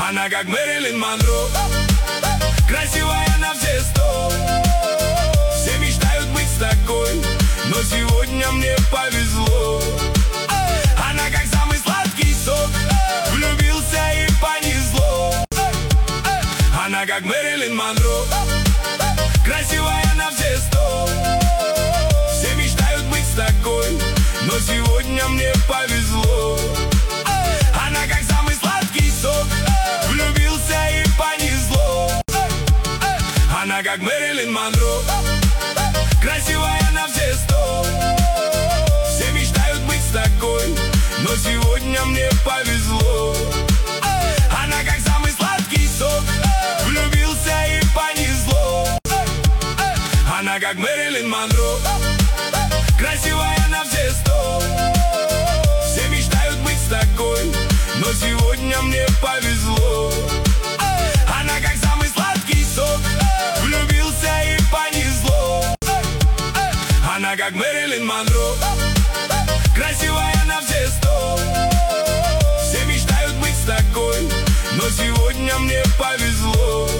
Она как Мэрилин Монро, красивая на все 100. Все мечтают быть с такой, но сегодня мне повезло. Она как самый сладкий сок, влюбился и понесло. Она как Мэрилин Монро, красивая на все 100. Все мечтают быть с такой, но сегодня мне повезло. Она как самый сладкий сок, влюбился и понесло. Она как Мэрилин Монро, красивая на все 100. Все мечтают быть с такой, но сегодня мне повезло. Она как самый сладкий сок, влюбился и понесло. Она как Мэрилин Монро, красивая на все 100. Все мечтают быть с такой, но сегодня мне повезло. Она как самый сладкий сок, влюбился и понесло. Она как Мэрилин Монро, красивая на все 100. Все мечтают быть с такой, но сегодня мне повезло.